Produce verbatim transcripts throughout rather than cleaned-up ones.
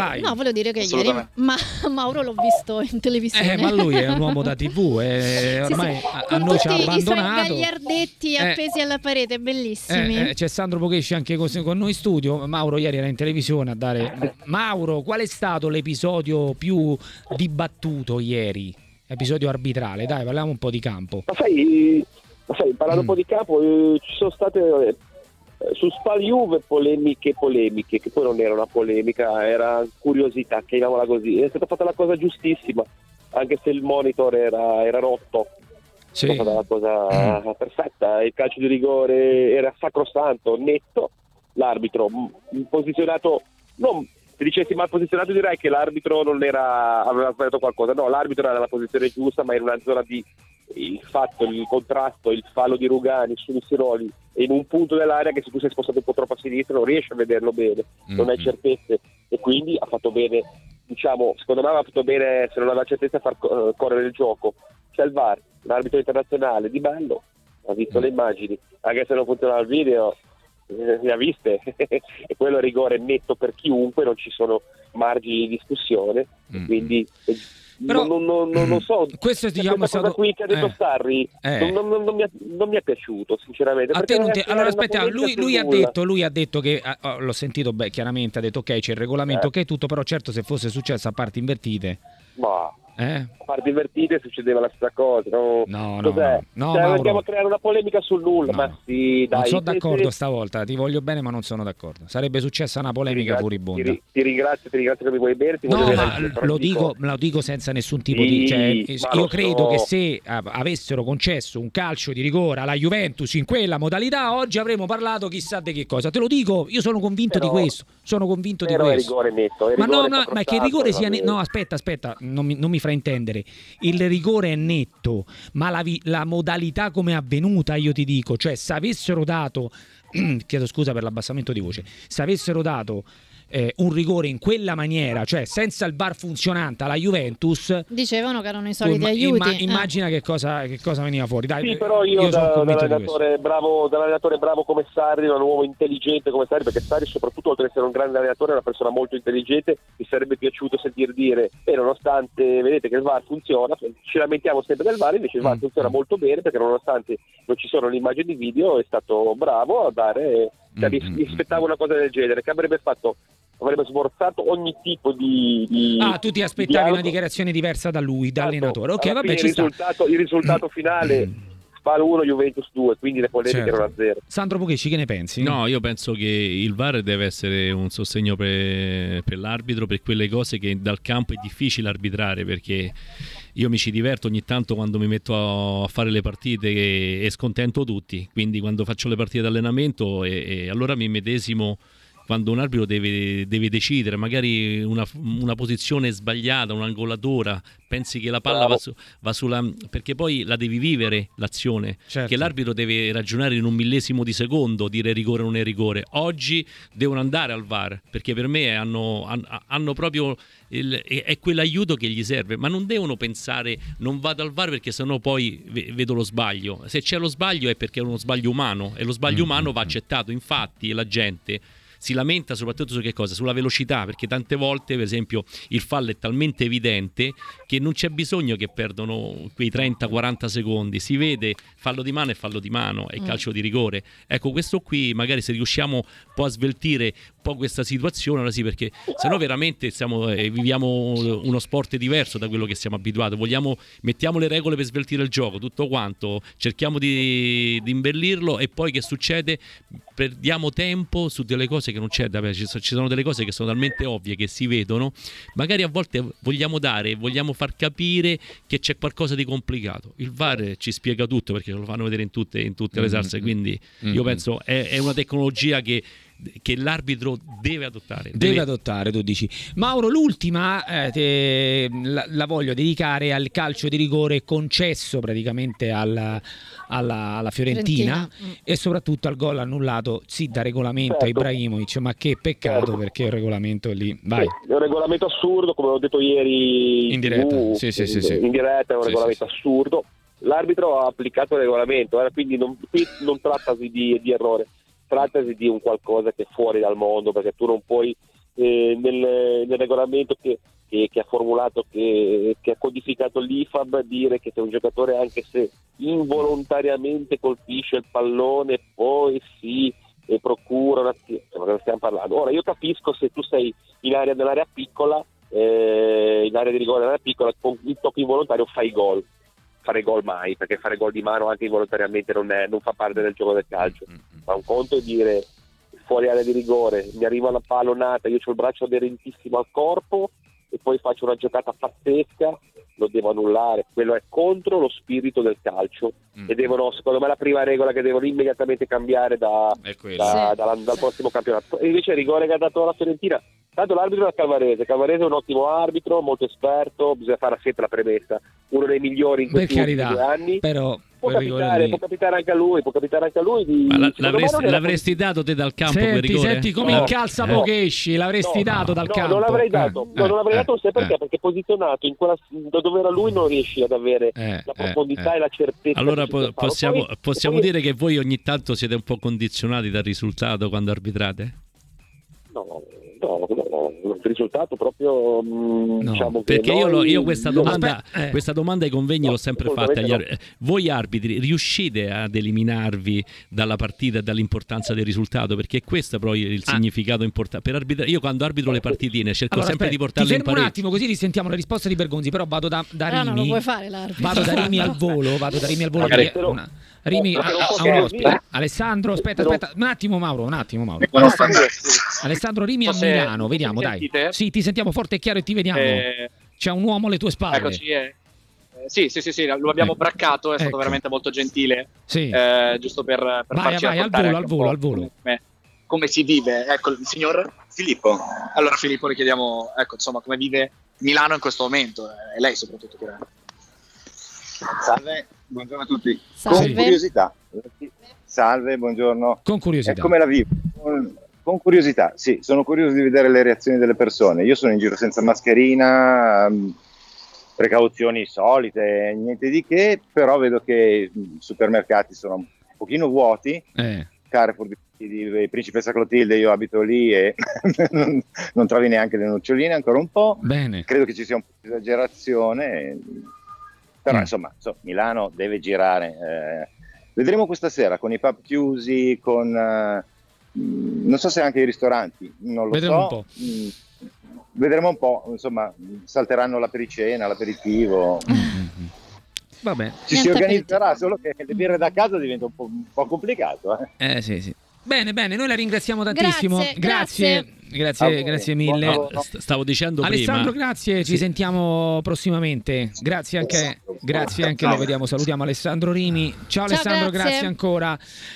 vai. No, volevo dire che ieri ma Mauro l'ho visto in televisione. Eh, ma lui è un uomo da tivù, eh, ormai sì, sì. a, a noi ci ha abbandonato. I suoi gagliardetti eh, appesi alla parete, bellissimi. Eh, eh, c'è Sandro Pochesci anche con, con noi in studio. Mauro ieri era in televisione a dare. Mauro, qual è stato l'episodio più dibattuto ieri? Episodio arbitrale, dai, parliamo un po' di campo. Ma sai, ma sai parlando mm. un po' di campo, eh, ci sono state eh, su Spal Juve polemiche polemiche, che poi non era una polemica, era curiosità, chiamiamola così. È stata fatta la cosa giustissima, anche se il monitor era, era rotto. Sì. È stata la cosa mm. perfetta, il calcio di rigore era sacrosanto, netto, l'arbitro posizionato, non se dicessi mal posizionato direi che l'arbitro non era, aveva sbagliato qualcosa, no, l'arbitro era nella posizione giusta, ma in una zona di il fatto, il contrasto, il fallo di Rugani su Siroli in un punto dell'area che se tu sei spostato un po' troppo a sinistra non riesci a vederlo bene, mm-hmm. non hai certezze, e quindi ha fatto bene, diciamo, secondo me aveva fatto bene, se non aveva certezza, a far uh, correre il gioco. C'è il V A R, l'arbitro internazionale Di Bello, ha visto mm-hmm. le immagini, anche se non funzionava il video, ne ha viste e quello è rigore netto per chiunque, non ci sono margini di discussione, mm. quindi però, non, non, non, non so, questo diciamo questa stato... cosa qui che ha detto eh. Sarri eh. non, non, non, mi ha, non mi è piaciuto sinceramente. A te non te... Allora aspetta, lui, lui, ha detto, lui ha detto che oh, l'ho sentito beh, chiaramente ha detto ok, c'è il regolamento, eh. ok, tutto, però certo se fosse successo a parti invertite ma Eh? a parti invertite succedeva la stessa cosa, no? No, no, Cos'è? no, cioè, Mauro. andiamo a creare una polemica sul nulla, No. ma sì, dai. Non sono se- d'accordo se- stavolta, ti voglio bene ma non sono d'accordo. Sarebbe successa una ti polemica ringrazio, furibonda. ti, ri- ti ringrazio, ti ringrazio che mi vuoi bene, ti voglio No, bene ma anche, però lo ti dico, lo dico senza nessun tipo Sì, di... Cioè, ma io lo credo so. che se a- avessero concesso un calcio di rigore alla Juventus in quella modalità, oggi avremmo parlato chissà di che cosa. Te lo dico, io sono convinto Però- di questo. Sono convinto di Però è questo. rigore netto, è Ma no, rigore no, ma che il sacrosanto, rigore sia... va ne- bene. No, aspetta, aspetta, non mi, non mi fraintendere. Il rigore è netto, ma la, vi- la modalità come è avvenuta, io ti dico, cioè se avessero dato, chiedo scusa per l'abbassamento di voce, se avessero dato eh, un rigore in quella maniera, cioè senza il V A R funzionante alla Juventus, Dicevano che erano i tu soliti imma- aiuti. imma- eh. immagina che cosa, che cosa veniva fuori. Dai, Sì, però io, sono da, convinto di questo. dall'allenatore bravo, dall'allenatore bravo come Sarri, da un uomo intelligente come Sarri, perché Sarri soprattutto oltre ad essere un grande allenatore è una persona molto intelligente, mi sarebbe piaciuto sentir dire e nonostante vedete che il V A R funziona, ci lamentiamo sempre del V A R, invece il V A R Mm. funziona molto bene perché nonostante non ci sono le immagini video è stato bravo a dare, cioè, Mm, mi, mm, mi aspettavo una cosa del genere che avrebbe fatto, avrebbe sforzato ogni tipo di, di Ah, tu ti aspettavi dialogo. una dichiarazione diversa da lui, da allenatore. Ok, Alla vabbè, fine ci il sta. risultato, il risultato finale Spal uno, Juventus due, quindi le polemiche Certo. erano a zero. Sandro Pochesci, che ne pensi? No, io penso che il V A R deve essere un sostegno per, per l'arbitro, per quelle cose che dal campo è difficile arbitrare, perché io mi ci diverto ogni tanto quando mi metto a fare le partite e, e scontento tutti, quindi quando faccio le partite d'allenamento e, e allora mi medesimo quando un arbitro deve, deve decidere magari una, una posizione sbagliata, un'angolatura, pensi che la palla va, su, va sulla... perché poi la devi vivere l'azione, Certo. che l'arbitro deve ragionare in un millesimo di secondo, dire rigore o non è rigore. Oggi devono andare al V A R, perché per me hanno, hanno proprio... Il, è quell'aiuto che gli serve, ma non devono pensare non vado al V A R perché sennò poi vedo lo sbaglio. Se c'è lo sbaglio è perché è uno sbaglio umano e lo sbaglio Mm-hmm. umano va accettato. Infatti la gente si lamenta soprattutto su che cosa? Sulla velocità, perché tante volte per esempio il fallo è talmente evidente che non c'è bisogno che perdono quei trenta quaranta secondi, si vede fallo di mano e fallo di mano, è Mm. calcio di rigore. Ecco, questo qui magari se riusciamo un po' a sveltire un po' questa situazione, allora sì, perché sennò veramente stiamo, eh, viviamo uno sport diverso da quello che siamo abituati. Vogliamo, mettiamo le regole per sveltire il gioco, tutto quanto, cerchiamo di, di imbellirlo e poi che succede? Perdiamo tempo su delle cose che non c'è da ci sono, ci sono delle cose che sono talmente ovvie che si vedono, magari a volte vogliamo dare, vogliamo far capire che c'è qualcosa di complicato. Il V A R ci spiega tutto perché lo fanno vedere in tutte, in tutte le salse, quindi Mm-hmm. io penso è, è una tecnologia che che l'arbitro deve adottare. Deve adottare, tu dici. Mauro, l'ultima eh, te, la, la voglio dedicare al calcio di rigore concesso praticamente alla, alla, alla Fiorentina, Fiorentina. e soprattutto al gol annullato sì da regolamento a Certo. Ibrahimovic, ma che peccato, Certo. perché il regolamento lì vai. Sì, è un regolamento assurdo, come ho detto ieri In diretta, tivù, sì, sì, in, sì, sì. in diretta è un Sì, regolamento sì, sì. assurdo. L'arbitro ha applicato il regolamento, eh, quindi non, qui non trattasi di, di errore, trattasi di un qualcosa che è fuori dal mondo, perché tu non puoi eh, nel, nel regolamento che, che, che ha formulato, che, che ha codificato l'I F A B, dire che se un giocatore, anche se involontariamente colpisce il pallone, poi si e procura una... Insomma, stiamo parlando. Ora io capisco se tu sei in area nell'area piccola, eh, in area di rigore nell'area piccola, con il tocco involontario fai gol. Fare gol mai, perché fare gol di mano anche involontariamente non, è, non fa parte del gioco del calcio. Ma un conto è dire fuori area di rigore, mi arriva una pallonata, io ho il braccio aderentissimo al corpo e poi faccio una giocata pazzesca, lo devo annullare. Quello è contro lo spirito del calcio mm. e devono, secondo me, la prima regola che devono immediatamente cambiare da, da, sì, da, sì. dal prossimo campionato. E invece il rigore che ha dato la Fiorentina, tanto l'arbitro è Calvarese. Calvarese è un ottimo arbitro, molto esperto, bisogna fare sempre la premessa, uno dei migliori in questi per ultimi carità, due anni. Però Può capitare, di... può capitare anche a lui, può capitare anche a lui di... Ma la, secondo me l'avresti, non era l'avresti dato te dal campo quel Senti, rigore? senti come No. incalza No. Pochesci, l'avresti No, dato dal no, campo. non l'avrei dato, Eh, no, non l'avrei eh, dato, sai perché? eh. Perché posizionato in quella, da dove era lui non riesci ad avere Eh, la eh, profondità eh. e la certezza. Allora che ci po- può fare. possiamo, Poi- possiamo poi- dire che voi ogni tanto siete un po' condizionati dal risultato quando arbitrate? No, no, no, no, il risultato proprio mh, No, diciamo che Perché io, lo- noi- io questa domanda, Aspetta, eh. questa domanda ai convegni No, l'ho sempre fatta. assolutamente agli ar- Voi arbitri riuscite ad eliminarvi dalla partita e dall'importanza del risultato? Perché questo è proprio il Ah. significato importante. Per arbitra- io quando arbitro le partitine cerco Allora, sempre aspetta, di portarle ti in fermo un pareggio. attimo così risentiamo la risposta di Bergonzi, però vado da, da Ah, no, non Rimi. puoi fare l'arbitro. Vado da Rimi al volo, vado da Rimi al volo. Magari- perché una- Rimi No, a, perché non a- posso a un dire- ospite. Alessandro, aspetta, Però- aspetta, un attimo Mauro, un attimo Mauro. Ah, scusa. Alessandro Rimi a So se- Milano, vediamo mi dai. sentite? Sì, ti sentiamo forte e chiaro e ti vediamo. Eh, C'è un uomo alle tue spalle. eccoci. eh. Eh, sì, sì, sì, sì, lo abbiamo Ecco. braccato, è stato Ecco. veramente molto gentile. Sì. eh, giusto per, per Vai, farci vai, al raccontare volo, anche al un volo, po' al volo. Come, come si vive. Ecco, il signor Filippo. Allora Filippo le chiediamo, ecco, insomma, come vive Milano in questo momento, eh, e lei soprattutto. Chiaramente. Salve, buongiorno a tutti. Salve. Con curiosità. Salve, buongiorno. Con Eh, curiosità. come la vivo? Con, con curiosità, sì, sono curioso di vedere le reazioni delle persone. Io sono in giro senza mascherina, mh, precauzioni solite, niente di che, però vedo che i supermercati sono un pochino vuoti. Eh. Carrefour di, di Principessa Clotilde, io abito lì e non, non trovi neanche le noccioline, ancora un po'. Bene. Credo che ci sia un po' di esagerazione, però Mm. insomma, insomma, Milano deve girare. eh. Vedremo questa sera con i pub chiusi, con eh, mh, non so se anche i ristoranti, non lo Vedremo so. un po'. Mh, vedremo un po', insomma, salteranno l'apericena, l'aperitivo. Mm-hmm. Vabbè. Ci si Niente organizzerà, solo che le birre da casa diventa un po', un po' complicato. Eh. Eh sì, sì. Bene, bene, noi la ringraziamo tantissimo. Grazie, Grazie, grazie. grazie, A voi, grazie buon mille. lavoro. St- Stavo dicendo Alessandro, prima. grazie, ci Sì. sentiamo prossimamente. Grazie anche, grazie anche, lo vediamo. Salutiamo Alessandro Rimi. Ciao Alessandro, grazie. grazie ancora.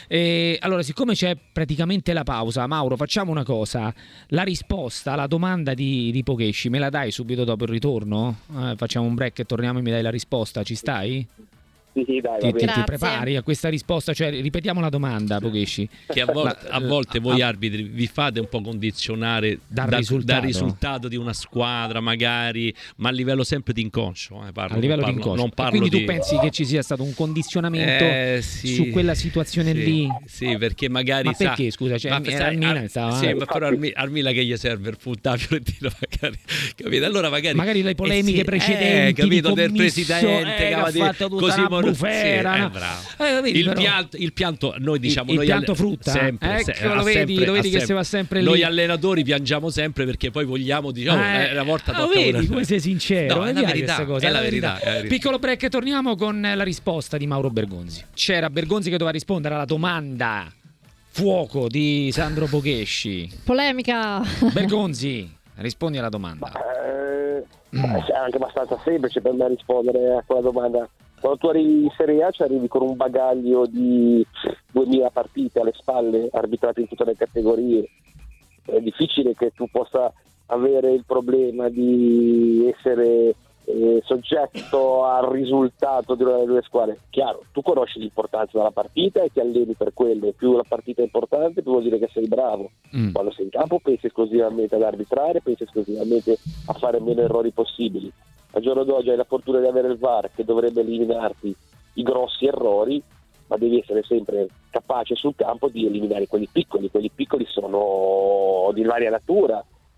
E allora, siccome c'è praticamente la pausa, Mauro, facciamo una cosa. La risposta alla domanda di, di Pochesci me la dai subito dopo il ritorno? Eh, facciamo un break e torniamo e mi dai la risposta, ci stai? Sì, sì, dai, va Ti, ti- bene. ti Grazie. prepari a questa risposta? Cioè, ripetiamo la domanda, Pochesci. Che a volte, La- a volte voi a- arbitri vi fate un po' condizionare Dal da- risultato. dal risultato di una squadra magari, ma a livello sempre di inconscio, eh, parlo, A livello non di parlo- inconscio. non E parlo quindi tu di- pensi che ci sia stato un condizionamento Eh, sì, su quella situazione sì, lì? sì, perché magari Ma sa- perché, scusa, cioè, ma era sai, al Milan, ah, stava- sì, ma però al, Mi- al Milan che gli serve il puntare Fiorentino magari, capito? Allora magari Magari le polemiche eh sì, precedenti eh, capito, di del commisso, presidente eh, che che aveva ha detto fatto tutta così una mor- bufera, sì, no? eh, bravo. Eh, vedi, il, però- pianto, il pianto noi diciamo il noi pianto alle- frutta? sempre, Ecco, se- lo ha vedi, sempre- lo vedi ha che sempre- si va sempre lì. Noi allenatori piangiamo sempre perché poi vogliamo diciamo Eh, eh, una volta ah, tocca vedi una- come sei sincero, No, è mi la piace verità, questa cosa, è la verità, è la verità. Piccolo break e torniamo con la risposta di Mauro Bergonzi. C'era Bergonzi che doveva rispondere alla domanda fuoco di Sandro Pochesci. Polemica. Bergonzi, rispondi alla domanda. Eh, Mm. È anche abbastanza semplice per me rispondere a quella domanda. Quando tu arrivi in Serie A ci arrivi con un bagaglio di duemila partite alle spalle, arbitrate in tutte le categorie. È difficile che tu possa avere il problema di essere eh, soggetto al risultato di una delle due squadre. Chiaro, tu conosci l'importanza della partita e ti alleni per quello, e più la partita è importante più vuol dire che sei bravo. Mm. Quando sei in campo pensi esclusivamente ad arbitrare, pensi esclusivamente a fare meno errori possibili. Al giorno d'oggi hai la fortuna di avere il V A R che dovrebbe eliminarti i grossi errori, ma devi essere sempre capace sul campo di eliminare quelli piccoli. Quelli piccoli sono di varia natura,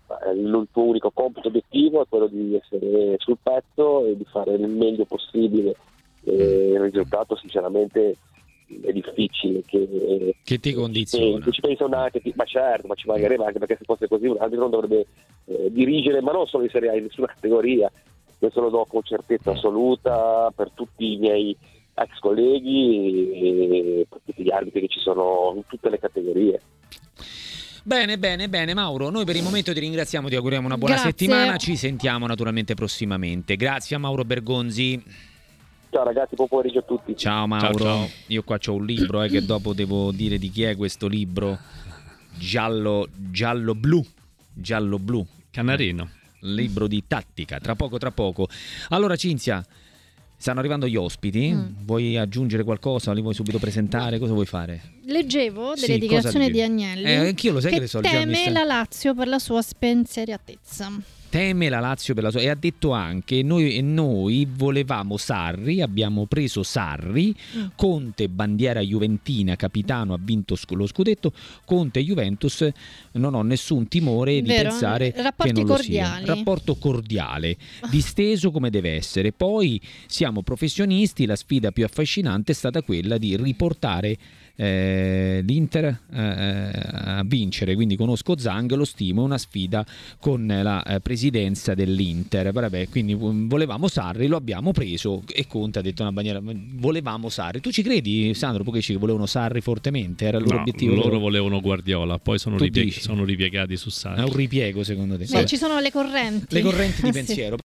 il tuo unico compito obiettivo è quello di essere sul pezzo e di fare il meglio possibile. E il risultato sinceramente è difficile che, che ti condiziona, che ci pensano anche, ma certo, ma ci mancherebbe, anche perché se fosse così un arbitro non dovrebbe eh, dirigere, ma non solo in Serie A, in nessuna categoria. Questo lo do con certezza assoluta per tutti i miei ex colleghi e per tutti gli arbitri che ci sono in tutte le categorie. Bene, bene, bene Mauro, noi per il momento ti ringraziamo, ti auguriamo una buona Grazie. settimana, ci sentiamo naturalmente prossimamente. Grazie a Mauro Bergonzi. Ciao ragazzi, buon pomeriggio a tutti. Ciao Mauro, Ciao, ciao. Io qua c'ho un libro eh, che dopo devo dire di chi è questo libro. Giallo, giallo blu, giallo blu. Canarino. Libro di tattica, tra poco, tra poco. Allora Cinzia, stanno arrivando gli ospiti, Mm. vuoi aggiungere qualcosa? Li vuoi subito presentare? Cosa vuoi fare? Leggevo delle Sì, dichiarazioni cosa di leggevi? Agnelli Eh, anch'io lo sai che che le so, già mi teme sta- la Lazio per la sua spensieratezza. Teme la Lazio per la sua, e ha detto anche noi, noi volevamo Sarri, abbiamo preso Sarri, Mm. Conte bandiera juventina, capitano, ha vinto sc- lo scudetto, Conte Juventus, non ho nessun timore di Vero, pensare rapporti che non lo cordiali. sia. Rapporto cordiale, disteso come deve essere. Poi siamo professionisti, la sfida più affascinante è stata quella di riportare eh, l'Inter eh, a vincere, quindi conosco Zang, lo stimo, è una sfida con la eh, presidenza dell'Inter. Vabbè, quindi um, volevamo Sarri, lo abbiamo preso e Conte ha detto una bandiera, volevamo Sarri. Tu ci credi, Sandro? Perché ci volevano Sarri fortemente, era il loro No, obiettivo. loro vero? volevano Guardiola, poi sono, Tu ripie- dici? sono ripiegati su Sarri. È un ripiego secondo te? Beh, Vabbè. ci sono le correnti. Le correnti di Sì. pensiero.